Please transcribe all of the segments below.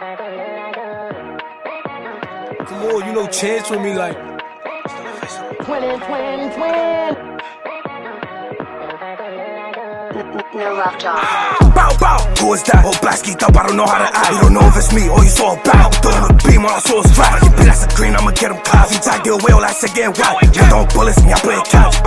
Come on, you know Chance with me like Twin. No love job. Bow, bow, who is that? Oh, Blasky up, I don't know how to act. You don't know if it's me or you saw a bow. Throwing a beam on our soul's flat. You beat that's a green, I'ma get him clapped. You tag deal whale, that's again whack. You don't bullets, me, I play a catch.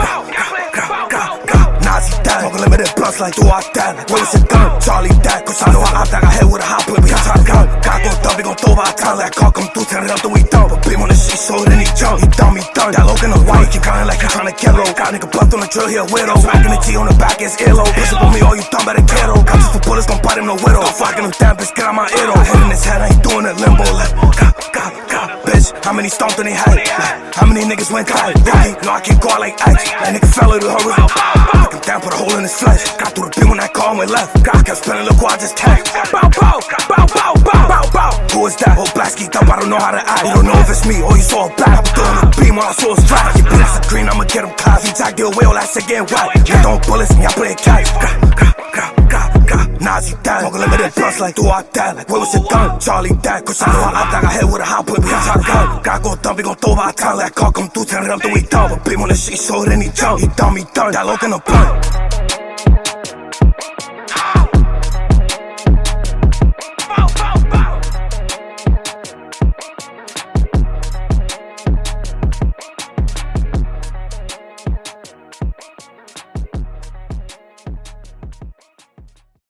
Nazi dad, smoking limited blunts like do I that. Like where is it done? Charlie that, cause I know I got head with a hot whip, we top gun. God go dumb, we gon' throw our time. Like car come through, turn it up, then we dumb. But beam on the shit, so then he jump. He done. That look in the white, keep counting like you tryna get low. Got nigga bluffed on the drill, he a widow. Smacking the T on the back, it's earlobe. Push up on me, all you dumb better get on. Got you for bullets, gon' bite him, no widow. I'm fucking him down, bitch, get out my ear. Head in his head, I ain't doing it limbo. Like, bitch, how many stomped in they head? How many niggas went tight? Rocky, no, I can't go out like ice. That nigga fell into her rhythm. Knock him down, put a hole in his flesh. Got through the beam when that car went left. God kept spinning, look who I just tagged. Bow, bow, bow, bow, bow, bow, bow. Who is that? Oh, Blasky up, I don't know how to act. You don't know if it's me or you saw a black. I'm throwing a beam on our soul's flat. You beat that's a green, I'ma get him clapped. You tag deal whale, that's again whack. You don't bullets, me, I play a catch. Nazi dad, smoking limited blunts like do I that. Like where was it done? Charlie that, cause I know I got head with a hot whip, we top gun. God go dumb, we gon' throw our time. Like car come through, turn it up, then we dumb. But beam on the shit, so then he jump. He done. That look in the blunt.